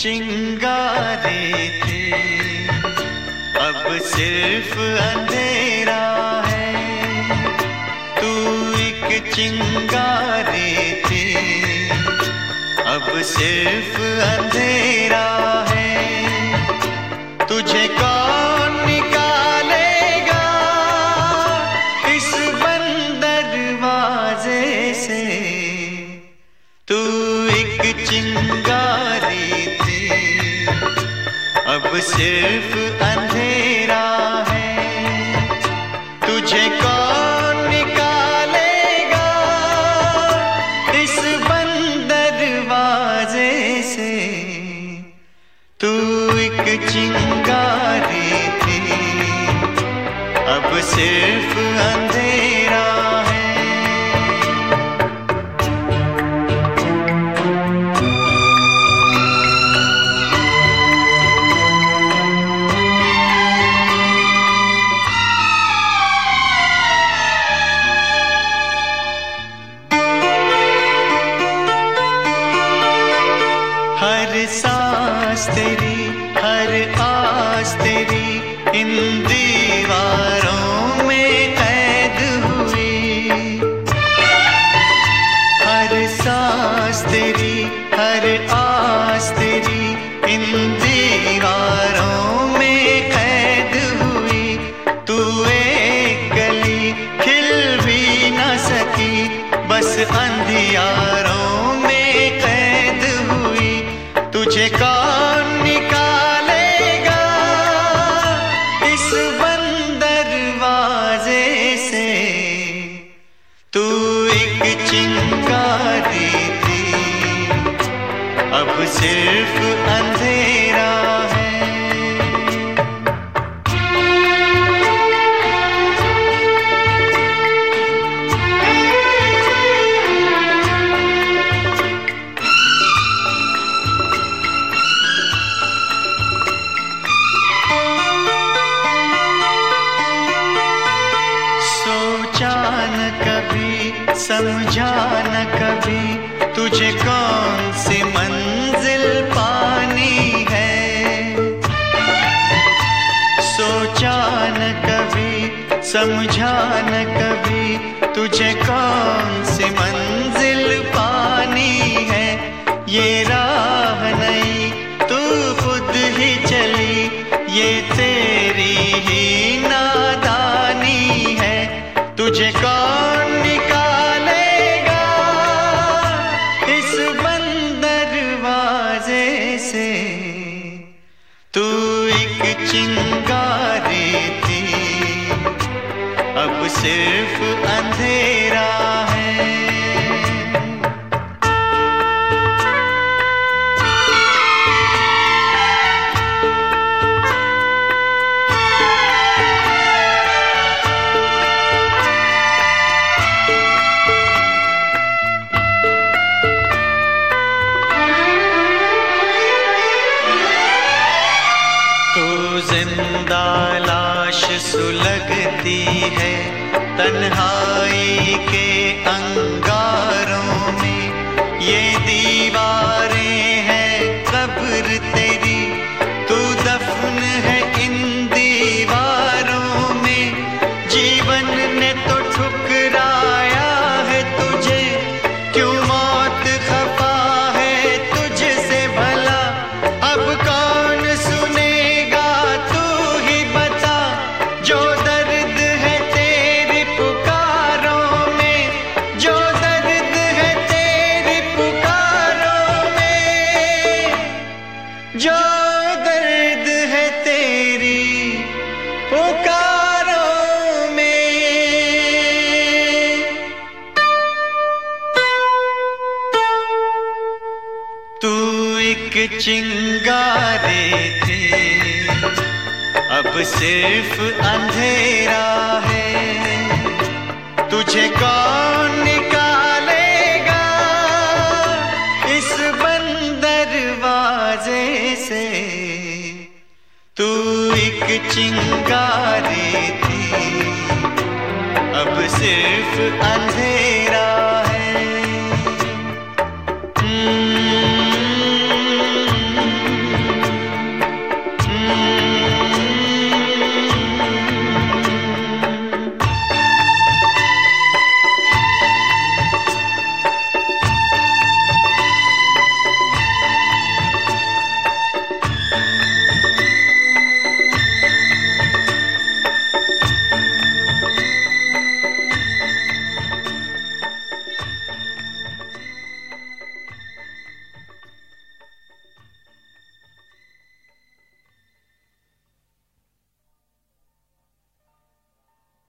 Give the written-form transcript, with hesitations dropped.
चिंगारे थे, अब सिर्फ अंधेरा है। तू एक चिंगारे थे, अब सिर्फ अंधेरा है। तुझे कौन निकालेगा इस बंद दरवाजे से। तू एक चिंगारी थी, अब सिर्फ अंधेरा है। तुझे कौन निकालेगा इस बंद दरवाजे से। तू एक चिंगारी थी, अब सिर्फ अंधेरा है। हर सांस तेरी, हर आस तेरी इन दीवारों में कैद हुई। हर सांस तेरी, हर आस तेरी इन दीवारों में कैद हुई। तू एक कली खिल भी न सकी, बस अंधियारों में कैद हुई। तुझे कौन निकालेगा इस बंद दरवाजे से। तू एक चिंगारी थी, अब सिर्फ अंधेरा है। सोचा न कभी, समझा न कभी, तुझे कौन सी मंजिल पानी है। सोचा न कभी, समझा न कभी, तुझे कौन सी मंजिल पानी है। ये राह नहीं तू खुद ही चली, ये तेरी ही नादानी है। तुझे कौन निकालेगा इस बंद दरवाजे से। तू एक चिंगारी थी, अब सिर्फ अंधेरा है। जिंदा लाश सुलगती है तन्हाई के अंगारों में। ये दीवारें हैं कब्र तेरी, तू दफन है इन दीवारों में। जीवन ने तो ठुकराया है तुझे, क्यों मौत खफा है तुझसे भला। अब कौन सुनेगा तू ही बता, जो दर्द है तेरी पुकारों में। जो दर्द है तेरी पुकारों में, जो दर्द है तेरी पुकारों में। तू एक चिंगारे थे, अब सिर्फ अंधेरा है। तुझे कौन निकालेगा इस बंद दरवाजे से। तू एक चिंगारी थी, अब सिर्फ अंधेरा